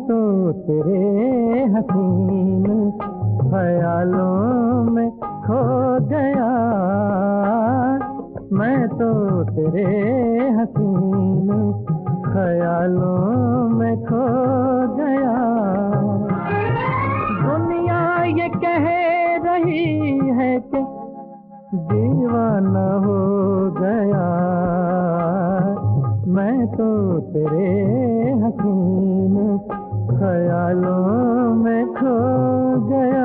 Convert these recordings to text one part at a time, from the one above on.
तो तेरे हसीन ख्यालों में खो गया, मैं तो तेरे हसीन ख्यालों में खो गया। दुनिया ये कह रही है कि दीवाना हो गया, मैं तो तेरे हसीन ख्यालों में खो गया।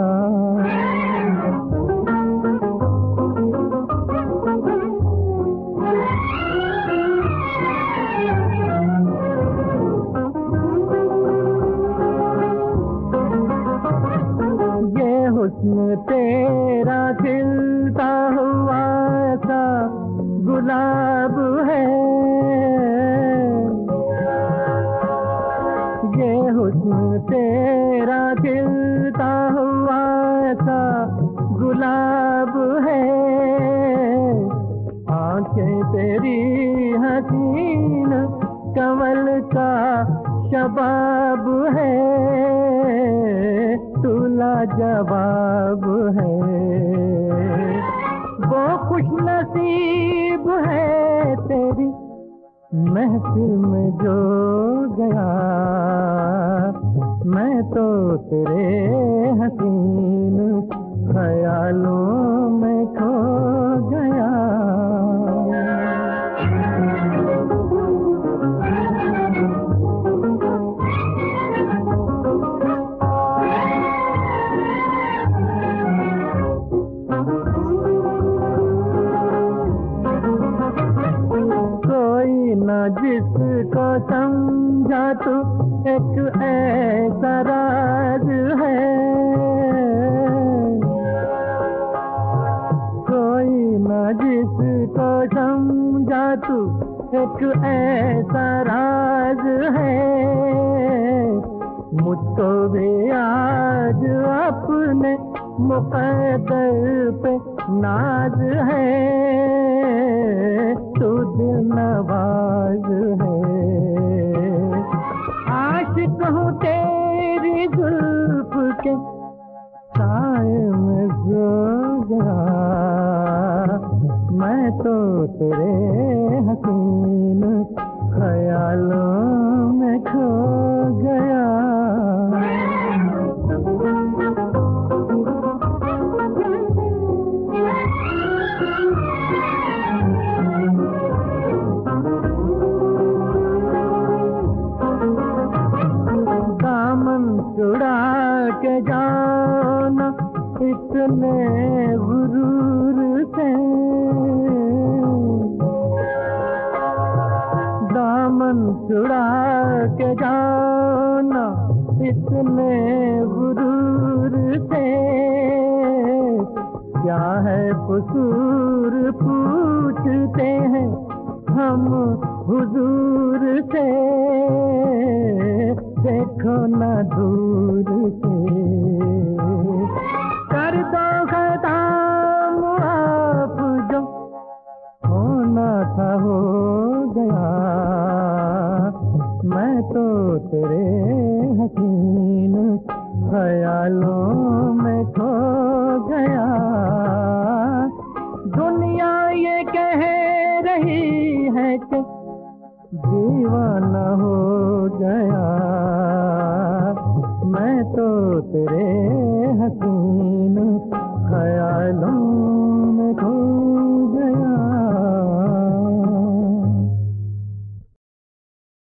ये हुस्न तेरा खिलता हुआ सा गुलाब है, ये हुस्न तेरा खिलता हुआ सा गुलाब है, आंखें तेरी हसीन कमल का शबाब है, तू लाजवाब है। वो खुश नसीब है तेरी महफिल में जो गया, मैं तो तेरे हसीन ख्यालों में खो गया। न जिसको समझा तू एक ऐसा राज है, कोई न जिसको समझा तू एक ऐसा राज है, मुझको भी आज अपने मुक़द्दर पे नाज है, तू दिल नवाज है। आशिक हूँ तेरी जुल्फ के साए में सो गया, मैं तो तेरे हसीन ख्यालों में खो गया। छुड़ा के जाना इतने गुरूर से, दामन छुड़ा के जाना इतने गुरूर से, क्या है कसूर पूछते हैं हम हुजूर से, देखो न दूर से, कर दो खत्म आप जो होना था हो गया, मैं तो तेरे हसीन ख्यालों में खो गया। दुनिया ये कह रही है कि दीवाना हो गया, मैं तो तेरे